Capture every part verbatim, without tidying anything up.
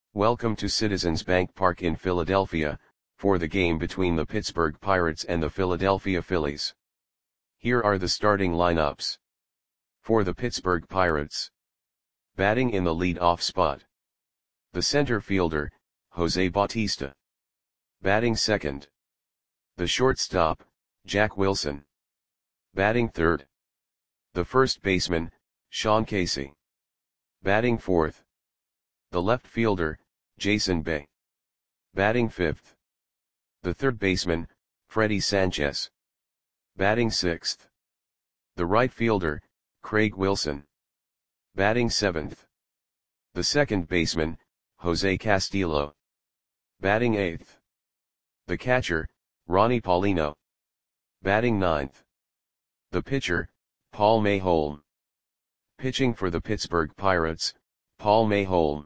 Welcome to Citizens Bank Park in Philadelphia, for the game between the Pittsburgh Pirates and the Philadelphia Phillies. Here are the starting lineups. For the Pittsburgh Pirates. Batting in the lead-off spot. The center fielder, Jose Bautista. Batting second. The shortstop, Jack Wilson. Batting third. The first baseman, Sean Casey. Batting fourth. The left fielder, Jason Bay. Batting fifth. The third baseman, Freddie Sanchez. Batting sixth. The right fielder, Craig Wilson. Batting seventh. The second baseman, Jose Castillo. Batting eighth. The catcher, Ronnie Paulino. Batting ninth. The pitcher, Paul Mayholm. Pitching for the Pittsburgh Pirates, Paul Mayholm.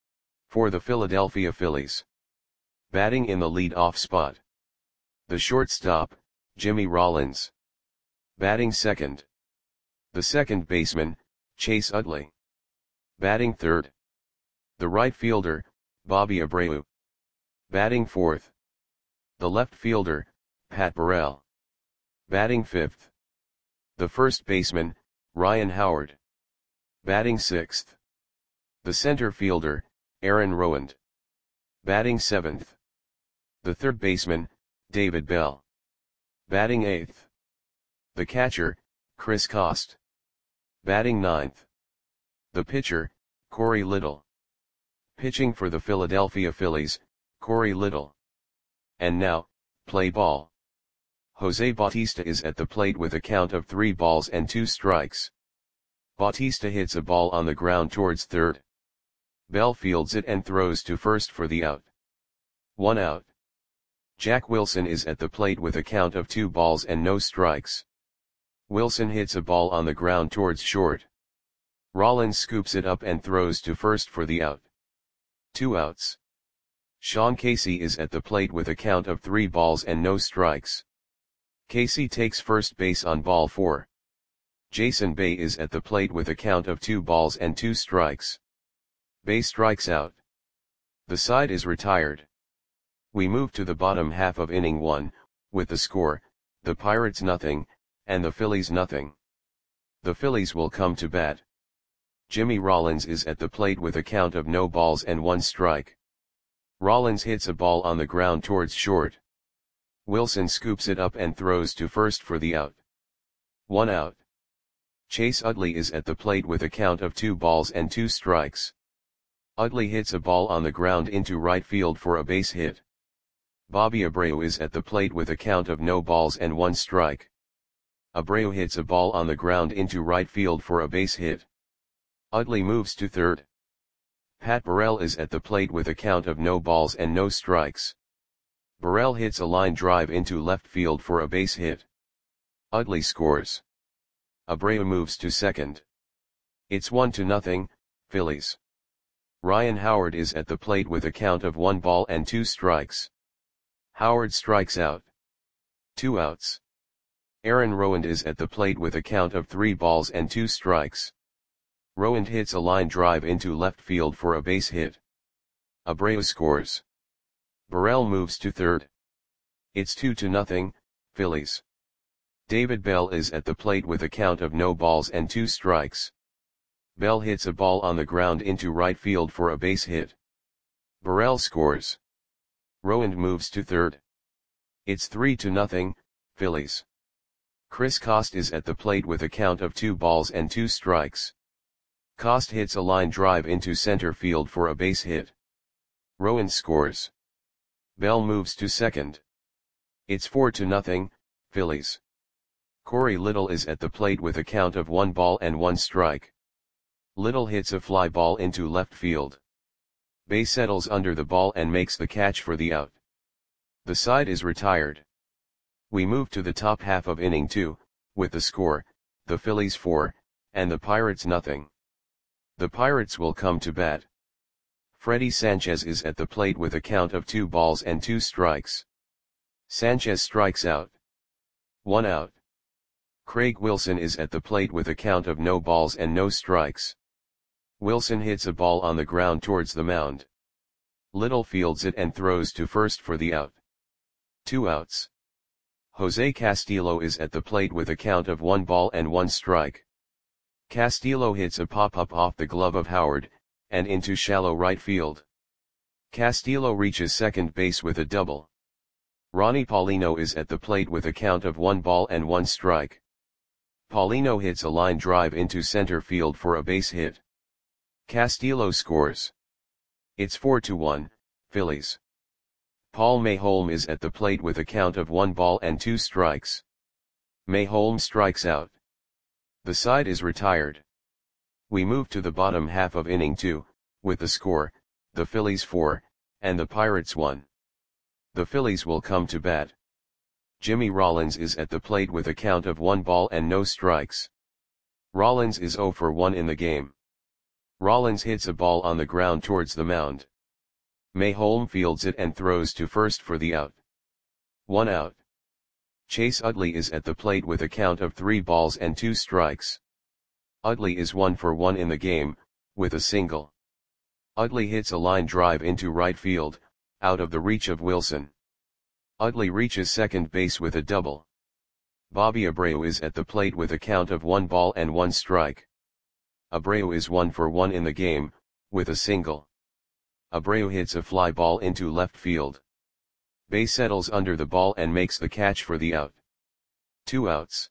For the Philadelphia Phillies. Batting in the lead-off spot. The shortstop, Jimmy Rollins. Batting second. The second baseman, Chase Utley. Batting third. The right fielder, Bobby Abreu. Batting fourth. The left fielder, Pat Burrell. Batting fifth. The first baseman, Ryan Howard. Batting sixth. The center fielder, Aaron Rowand. Batting seventh. The third baseman, David Bell. Batting eighth. The catcher, Chris Cost. Batting ninth. The pitcher, Corey Little. Pitching for the Philadelphia Phillies, Corey Little. And now, play ball. Jose Bautista is at the plate with a count of three balls and two strikes. Bautista hits a ball on the ground towards third. Bell fields it and throws to first for the out. One out. Jack Wilson is at the plate with a count of two balls and no strikes. Wilson hits a ball on the ground towards short. Rollins scoops it up and throws to first for the out. Two outs. Sean Casey is at the plate with a count of three balls and no strikes. Casey takes first base on ball four. Jason Bay is at the plate with a count of two balls and two strikes. Bay strikes out. The side is retired. We move to the bottom half of inning one, with the score, the Pirates nothing, and the Phillies nothing. The Phillies will come to bat. Jimmy Rollins is at the plate with a count of no balls and one strike. Rollins hits a ball on the ground towards short. Wilson scoops it up and throws to first for the out. One out. Chase Utley is at the plate with a count of two balls and two strikes. Utley hits a ball on the ground into right field for a base hit. Bobby Abreu is at the plate with a count of no balls and one strike. Abreu hits a ball on the ground into right field for a base hit. Utley moves to third. Pat Burrell is at the plate with a count of no balls and no strikes. Burrell hits a line drive into left field for a base hit. Utley scores. Abreu moves to second. It's one to nothing, Phillies. Ryan Howard is at the plate with a count of one ball and two strikes. Howard strikes out. Two outs. Aaron Rowand is at the plate with a count of three balls and two strikes. Rowand hits a line drive into left field for a base hit. Abreu scores. Burrell moves to third. It's two to nothing, Phillies. David Bell is at the plate with a count of no balls and two strikes. Bell hits a ball on the ground into right field for a base hit. Burrell scores. Rowand moves to third. It's three to nothing, Phillies. Chris Cost is at the plate with a count of two balls and two strikes. Cost hits a line drive into center field for a base hit. Rowand scores. Bell moves to second. It's four to nothing, Phillies. Corey Little is at the plate with a count of one ball and one strike. Little hits a fly ball into left field. Bay settles under the ball and makes the catch for the out. The side is retired. We move to the top half of inning two, with the score, the Phillies four, and the Pirates nothing. The Pirates will come to bat. Freddie Sanchez is at the plate with a count of two balls and two strikes. Sanchez strikes out. One out. Craig Wilson is at the plate with a count of no balls and no strikes. Wilson hits a ball on the ground towards the mound. Little fields it and throws to first for the out. Two outs. Jose Castillo is at the plate with a count of one ball and one strike. Castillo hits a pop-up off the glove of Howard, and into shallow right field. Castillo reaches second base with a double. Ronnie Paulino is at the plate with a count of one ball and one strike. Paulino hits a line drive into center field for a base hit. Castillo scores. It's four to one, Phillies. Paul Mayholm is at the plate with a count of one ball and two strikes. Mayholm strikes out. The side is retired. We move to the bottom half of inning two, with the score, the Phillies four, and the Pirates one. The Phillies will come to bat. Jimmy Rollins is at the plate with a count of one ball and no strikes. Rollins is zero for one in the game. Rollins hits a ball on the ground towards the mound. Mayholm fields it and throws to first for the out. One out. Chase Utley is at the plate with a count of three balls and two strikes. Utley is one for one in the game, with a single. Utley hits a line drive into right field, out of the reach of Wilson. Utley reaches second base with a double. Bobby Abreu is at the plate with a count of one ball and one strike. Abreu is one for one in the game, with a single. Abreu hits a fly ball into left field. Bay settles under the ball and makes the catch for the out. Two outs.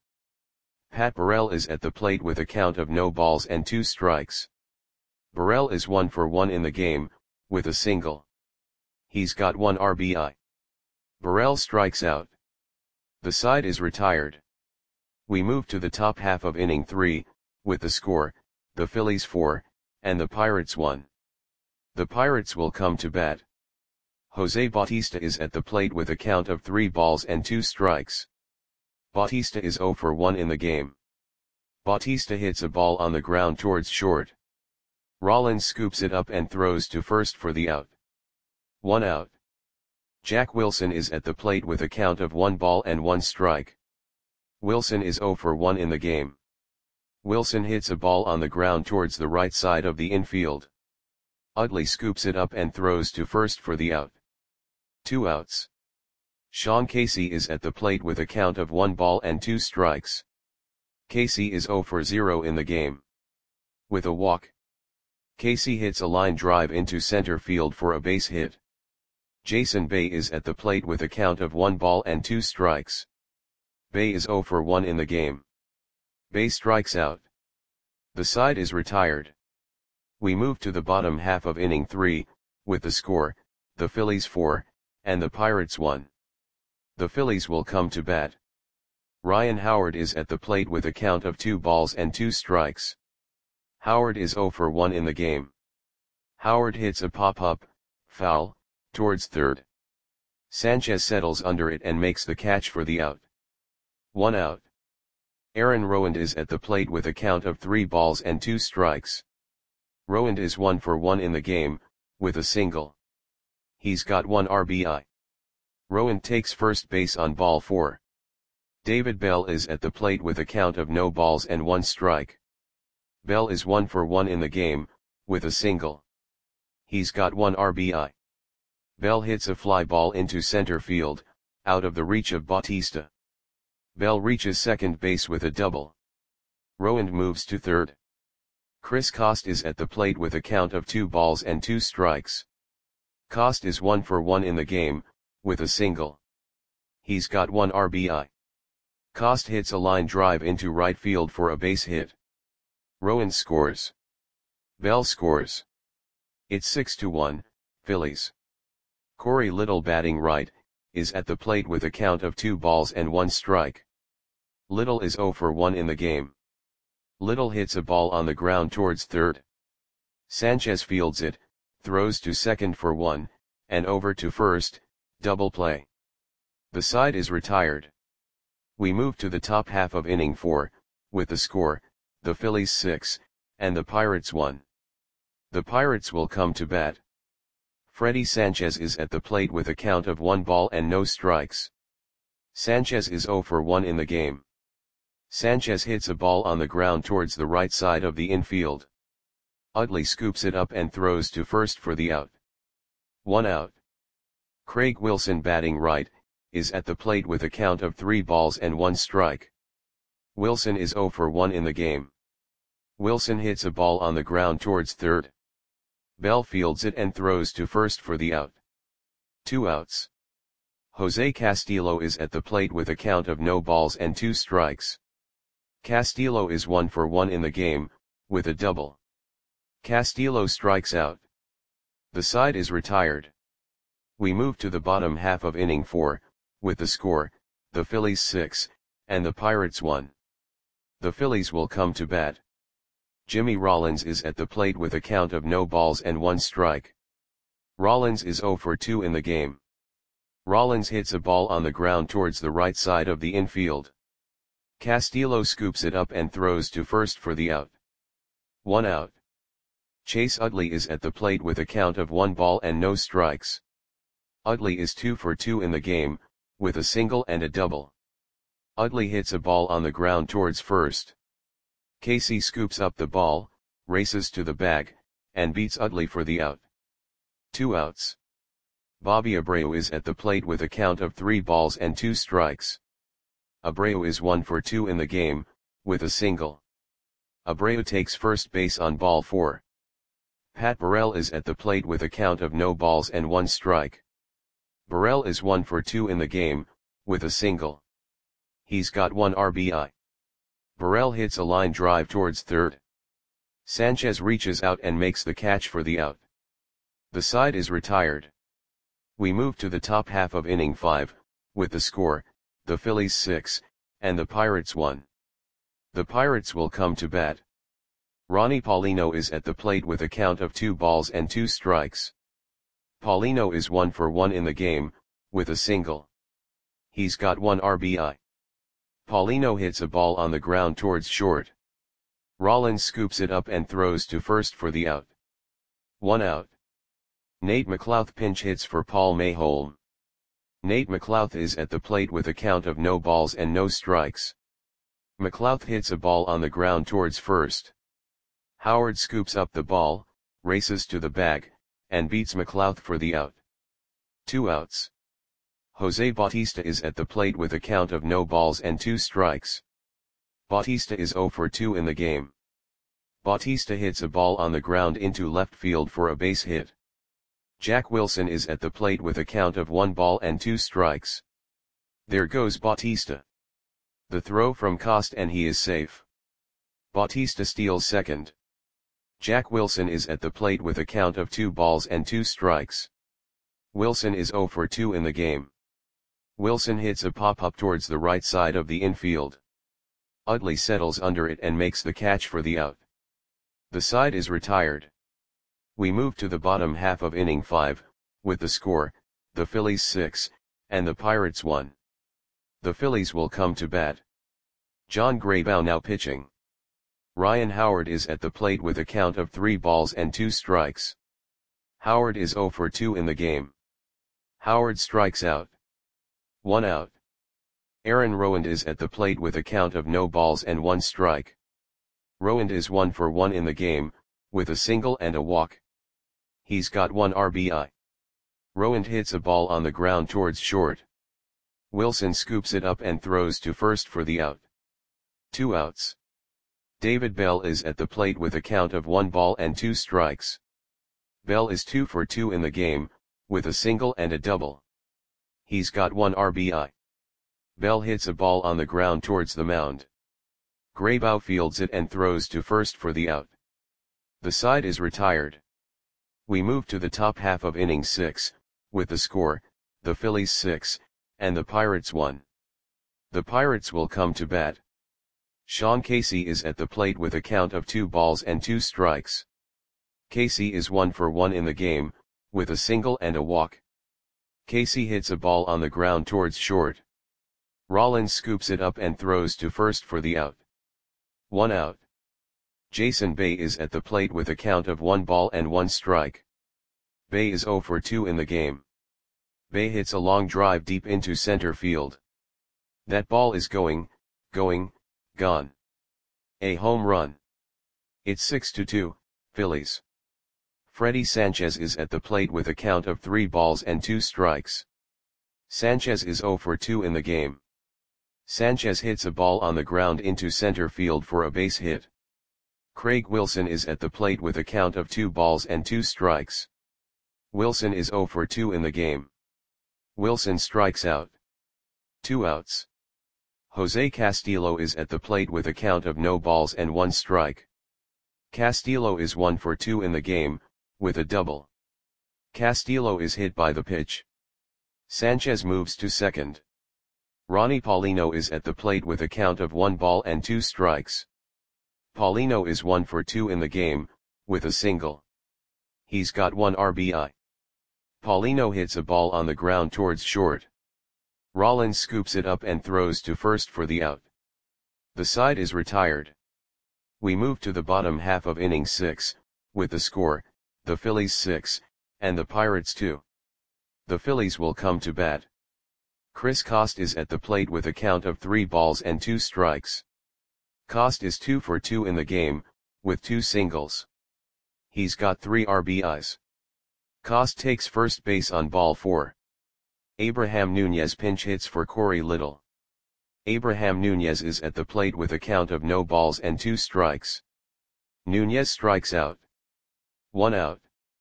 Pat Burrell is at the plate with a count of no balls and two strikes. Burrell is one for one in the game, with a single. He's got one R B I. Burrell strikes out. The side is retired. We move to the top half of inning three, with the score, the Phillies four, and the Pirates one. The Pirates will come to bat. Jose Bautista is at the plate with a count of three balls and two strikes. Bautista is zero for one in the game. Bautista hits a ball on the ground towards short. Rollins scoops it up and throws to first for the out. One out. Jack Wilson is at the plate with a count of one ball and one strike. Wilson is zero for one in the game. Wilson hits a ball on the ground towards the right side of the infield. Utley scoops it up and throws to first for the out. Two outs. Sean Casey is at the plate with a count of one ball and two strikes. Casey is zero for zero in the game. With a walk. Casey hits a line drive into center field for a base hit. Jason Bay is at the plate with a count of one ball and two strikes. Bay is zero for one in the game. Bay strikes out. The side is retired. We move to the bottom half of inning three, with the score, the Phillies four, and the Pirates one. The Phillies will come to bat. Ryan Howard is at the plate with a count of two balls and two strikes. Howard is zero for one in the game. Howard hits a pop-up, foul, towards third. Sanchez settles under it and makes the catch for the out. One out. Aaron Rowand is at the plate with a count of three balls and two strikes. Rowand is one for one in the game, with a single. He's got one R B I. Rowand takes first base on ball four. David Bell is at the plate with a count of no balls and one strike. Bell is one for one in the game, with a single. He's got one R B I. Bell hits a fly ball into center field, out of the reach of Bautista. Bell reaches second base with a double. Rowand moves to third. Chris Coste is at the plate with a count of two balls and two strikes. Coste is one for one in the game, with a single. He's got one R B I. Coste hits a line drive into right field for a base hit. Rowand scores. Bell scores. It's six to one, Phillies. Corey Little, batting right, is at the plate with a count of two balls and one strike. Little is zero for one in the game. Little hits a ball on the ground towards third. Sanchez fields it, throws to second for one, and over to first, double play. The side is retired. We move to the top half of inning four, with the score, the Phillies six, and the Pirates one. The Pirates will come to bat. Freddie Sanchez is at the plate with a count of one ball and no strikes. Sanchez is zero for one in the game. Sanchez hits a ball on the ground towards the right side of the infield. Utley scoops it up and throws to first for the out. one out. Craig Wilson, batting right, is at the plate with a count of three balls and one strike. Wilson is zero for one in the game. Wilson hits a ball on the ground towards third. Bell fields it and throws to first for the out. Two outs. Jose Castillo is at the plate with a count of no balls and two strikes. Castillo is one for one in the game, with a double. Castillo strikes out. The side is retired. We move to the bottom half of inning four, with the score, the Phillies six, and the Pirates one. The Phillies will come to bat. Jimmy Rollins is at the plate with a count of no balls and one strike. Rollins is zero for two in the game. Rollins hits a ball on the ground towards the right side of the infield. Castillo scoops it up and throws to first for the out. One out. Chase Utley is at the plate with a count of one ball and no strikes. Utley is two for two in the game, with a single and a double. Utley hits a ball on the ground towards first. Casey scoops up the ball, races to the bag, and beats Utley for the out. Two outs. Bobby Abreu is at the plate with a count of three balls and two strikes. Abreu is one for two in the game, with a single. Abreu takes first base on ball four. Pat Burrell is at the plate with a count of no balls and one strike. Burrell is one for two in the game, with a single. He's got one R B I. Burrell hits a line drive towards third. Sanchez reaches out and makes the catch for the out. The side is retired. We move to the top half of inning five, with the score, the Phillies six, and the Pirates one. The Pirates will come to bat. Ronnie Paulino is at the plate with a count of two balls and two strikes. Paulino is one for one in the game, with a single. He's got one R B I. Paulino hits a ball on the ground towards short. Rollins scoops it up and throws to first for the out. One out. Nate McLouth pinch hits for Paul Mayholm. Nate McLouth is at the plate with a count of no balls and no strikes. McLouth hits a ball on the ground towards first. Howard scoops up the ball, races to the bag, and beats McLouth for the out. Two outs. Jose Bautista is at the plate with a count of no balls and two strikes. Bautista is zero for two in the game. Bautista hits a ball on the ground into left field for a base hit. Jack Wilson is at the plate with a count of one ball and two strikes. There goes Bautista. The throw from Cost and he is safe. Bautista steals second. Jack Wilson is at the plate with a count of two balls and two strikes. Wilson is zero for two in the game. Wilson hits a pop-up towards the right side of the infield. Utley settles under it and makes the catch for the out. The side is retired. We move to the bottom half of inning five, with the score, the Phillies six, and the Pirates one. The Phillies will come to bat. John Graybow now pitching. Ryan Howard is at the plate with a count of three balls and two strikes. Howard is zero for two in the game. Howard strikes out. One out. Aaron Rowand is at the plate with a count of no balls and one strike. Rowand is one for one in the game, with a single and a walk. He's got one R B I. Rowand hits a ball on the ground towards short. Wilson scoops it up and throws to first for the out. Two outs. David Bell is at the plate with a count of one ball and two strikes. Bell is two for two in the game, with a single and a double. He's got one R B I. Bell hits a ball on the ground towards the mound. Graybow fields it and throws to first for the out. The side is retired. We move to the top half of inning six, with the score, the Phillies six, and the Pirates one. The Pirates will come to bat. Sean Casey is at the plate with a count of two balls and two strikes. Casey is one for one in the game, with a single and a walk. Casey hits a ball on the ground towards short. Rollins scoops it up and throws to first for the out. One out. Jason Bay is at the plate with a count of one ball and one strike. Bay is zero for two in the game. Bay hits a long drive deep into center field. That ball is going, going, gone. A home run. It's six to two, Phillies. Freddy Sanchez is at the plate with a count of three balls and two strikes. Sanchez is zero for two in the game. Sanchez hits a ball on the ground into center field for a base hit. Craig Wilson is at the plate with a count of two balls and two strikes. Wilson is zero for two in the game. Wilson strikes out. Two outs. Jose Castillo is at the plate with a count of no balls and one strike. Castillo is one for two in the game, with a double. Castillo is hit by the pitch. Sanchez moves to second. Ronnie Paulino is at the plate with a count of one ball and two strikes. Paulino is one for two in the game, with a single. He's got one R B I. Paulino hits a ball on the ground towards short. Rollins scoops it up and throws to first for the out. The side is retired. We move to the bottom half of inning six, with the score, the Phillies six, and the Pirates two. The Phillies will come to bat. Chris Coste is at the plate with a count of three balls and two strikes. Coste is two for two in the game, with two singles. He's got three R B Is. Coste takes first base on ball four. Abraham Nunez pinch hits for Corey Little. Abraham Nunez is at the plate with a count of no balls and two strikes. Nunez strikes out. One out.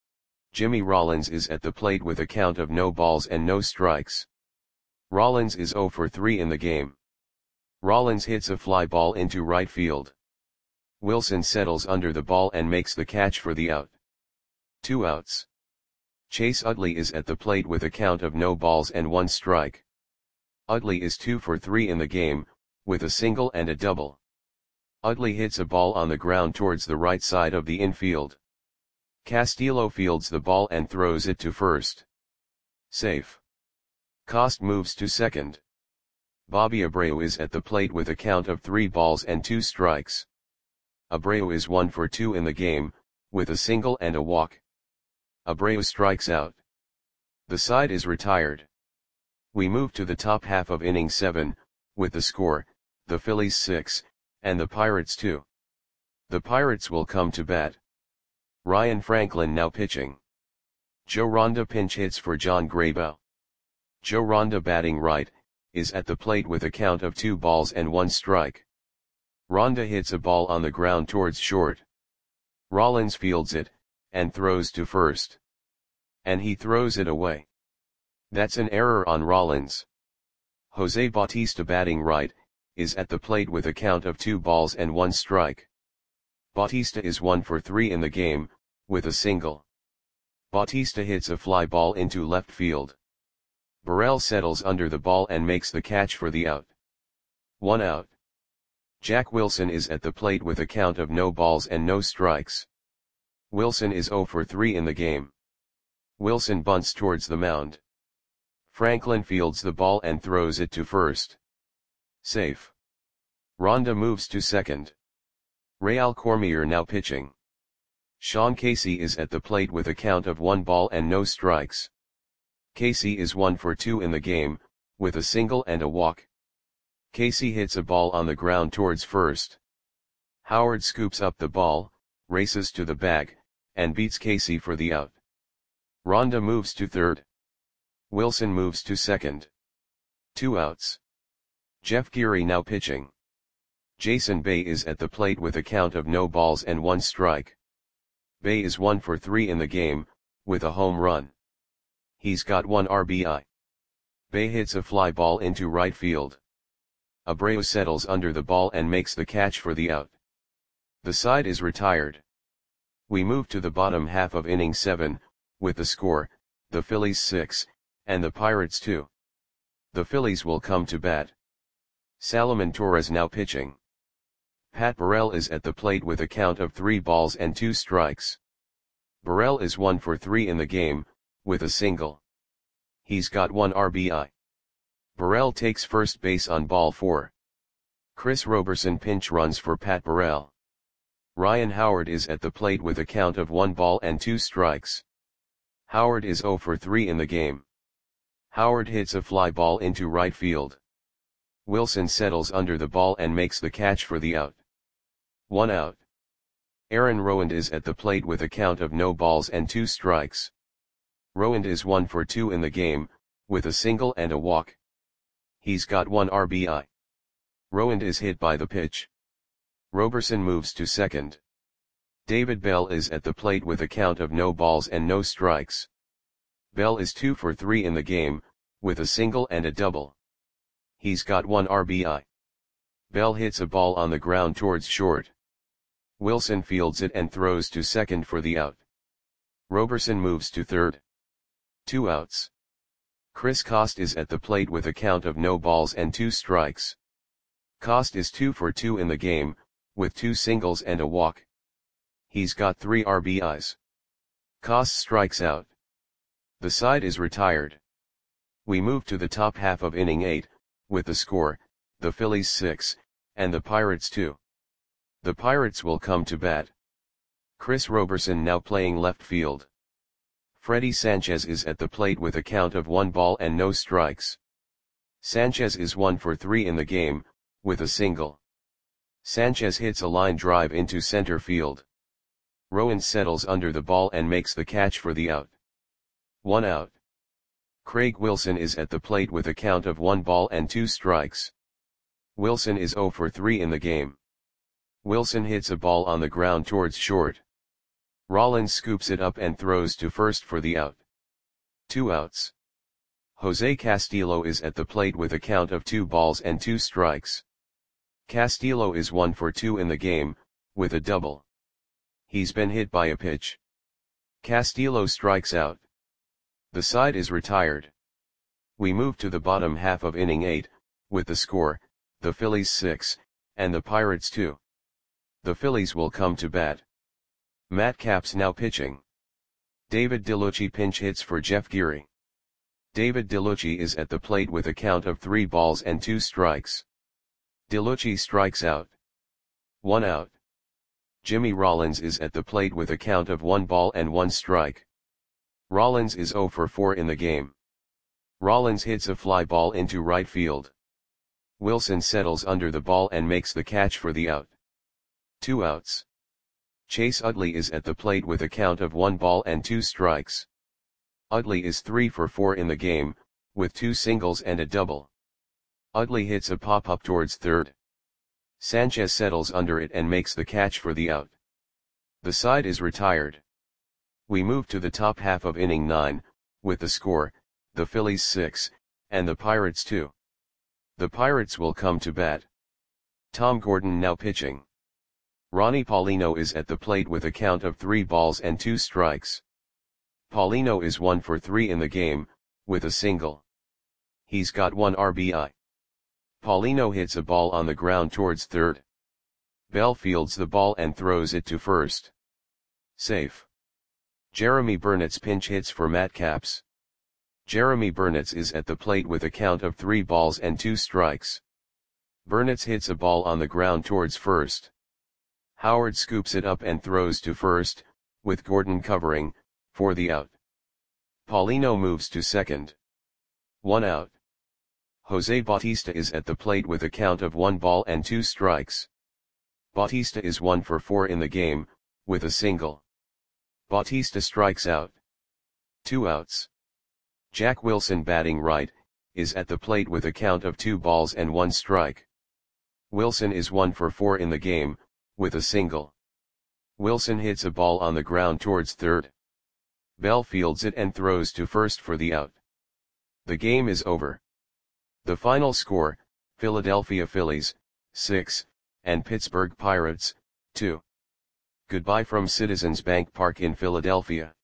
Jimmy Rollins is at the plate with a count of no balls and no strikes. Rollins is zero for three in the game. Rollins hits a fly ball into right field. Wilson settles under the ball and makes the catch for the out. Two outs. Chase Utley is at the plate with a count of no balls and one strike. Utley is two for three in the game, with a single and a double. Utley hits a ball on the ground towards the right side of the infield. Castillo fields the ball and throws it to first. Safe. Coste moves to second. Bobby Abreu is at the plate with a count of three balls and two strikes. Abreu is one for two in the game, with a single and a walk. Abreu strikes out. The side is retired. We move to the top half of inning seven, with the score, the Phillies six, and the Pirates two. The Pirates will come to bat. Ryan Franklin now pitching. Joe Ronda pinch hits for John Graybow. Joe Ronda batting right, is at the plate with a count of two balls and one strike. Ronda hits a ball on the ground towards short. Rollins fields it, and throws to first. And he throws it away. That's an error on Rollins. Jose Bautista batting right, is at the plate with a count of two balls and one strike. Bautista is one for three in the game, with a single. Bautista hits a fly ball into left field. Burrell settles under the ball and makes the catch for the out. One out. Jack Wilson is at the plate with a count of no balls and no strikes. Wilson is zero for three in the game. Wilson bunts towards the mound. Franklin fields the ball and throws it to first. Safe. Ronda moves to second. Real Cormier now pitching. Sean Casey is at the plate with a count of one ball and no strikes. Casey is one for two in the game, with a single and a walk. Casey hits a ball on the ground towards first. Howard scoops up the ball, races to the bag, and beats Casey for the out. Ronda moves to third. Wilson moves to second. Two outs. Jeff Geary now pitching. Jason Bay is at the plate with a count of no balls and one strike. Bay is one for three in the game, with a home run. He's got one R B I. Bay hits a fly ball into right field. Abreu settles under the ball and makes the catch for the out. The side is retired. We move to the bottom half of inning seven, with the score, the Phillies six, and the Pirates two. The Phillies will come to bat. Salomon Torres now pitching. Pat Burrell is at the plate with a count of three balls and two strikes. Burrell is one for three in the game, with a single. He's got one R B I. Burrell takes first base on ball four. Chris Roberson pinch runs for Pat Burrell. Ryan Howard is at the plate with a count of one ball and two strikes. Howard is zero for three in the game. Howard hits a fly ball into right field. Wilson settles under the ball and makes the catch for the out. One out. Aaron Rowand is at the plate with a count of no balls and two strikes. Rowand is one for two in the game, with a single and a walk. He's got one R B I. Rowand is hit by the pitch. Roberson moves to second. David Bell is at the plate with a count of no balls and no strikes. Bell is two for three in the game, with a single and a double. He's got one R B I. Bell hits a ball on the ground towards short. Wilson fields it and throws to second for the out. Roberson moves to third. Two outs. Chris Coste is at the plate with a count of no balls and two strikes. Coste is two for two in the game, with two singles and a walk. He's got three R B Is. Coste strikes out. The side is retired. We move to the top half of inning eight, with the score, the Phillies six, and the Pirates two. The Pirates will come to bat. Chris Roberson now playing left field. Freddie Sanchez is at the plate with a count of one ball and no strikes. Sanchez is one for three in the game, with a single. Sanchez hits a line drive into center field. Rowand settles under the ball and makes the catch for the out. One out. Craig Wilson is at the plate with a count of one ball and two strikes. Wilson is zero for three in the game. Wilson hits a ball on the ground towards short. Rollins scoops it up and throws to first for the out. Two outs. Jose Castillo is at the plate with a count of two balls and two strikes. Castillo is one for two in the game, with a double. He's been hit by a pitch. Castillo strikes out. The side is retired. We move to the bottom half of inning eight, with the score, the Phillies six, and the Pirates two. The Phillies will come to bat. Matt Capps now pitching. David DeLucci pinch hits for Jeff Geary. David DeLucci is at the plate with a count of three balls and two strikes. DeLucci strikes out. One out. Jimmy Rollins is at the plate with a count of one ball and one strike. Rollins is zero for four in the game. Rollins hits a fly ball into right field. Wilson settles under the ball and makes the catch for the out. Two outs. Chase Utley is at the plate with a count of one ball and two strikes. Utley is three for four in the game, with two singles and a double. Utley hits a pop-up towards third. Sanchez settles under it and makes the catch for the out. The side is retired. We move to the top half of inning nine, with the score, the Phillies six, and the Pirates two. The Pirates will come to bat. Tom Gordon now pitching. Ronnie Paulino is at the plate with a count of three balls and two strikes. Paulino is one for three in the game, with a single. He's got one R B I. Paulino hits a ball on the ground towards third. Bell fields the ball and throws it to first. Safe. Jeremy Burnitz pinch hits for Matt Capps. Jeremy Burnitz is at the plate with a count of three balls and two strikes. Burnitz hits a ball on the ground towards first. Howard scoops it up and throws to first, with Gordon covering, for the out. Paulino moves to second. One out. Jose Bautista is at the plate with a count of one ball and two strikes. Bautista is one for four in the game, with a single. Bautista strikes out. Two outs. Jack Wilson batting right, is at the plate with a count of two balls and one strike. Wilson is one for four in the game, with a single. Wilson hits a ball on the ground towards third. Bell fields it and throws to first for the out. The game is over. The final score, Philadelphia Phillies, six, and Pittsburgh Pirates, two. Goodbye from Citizens Bank Park in Philadelphia.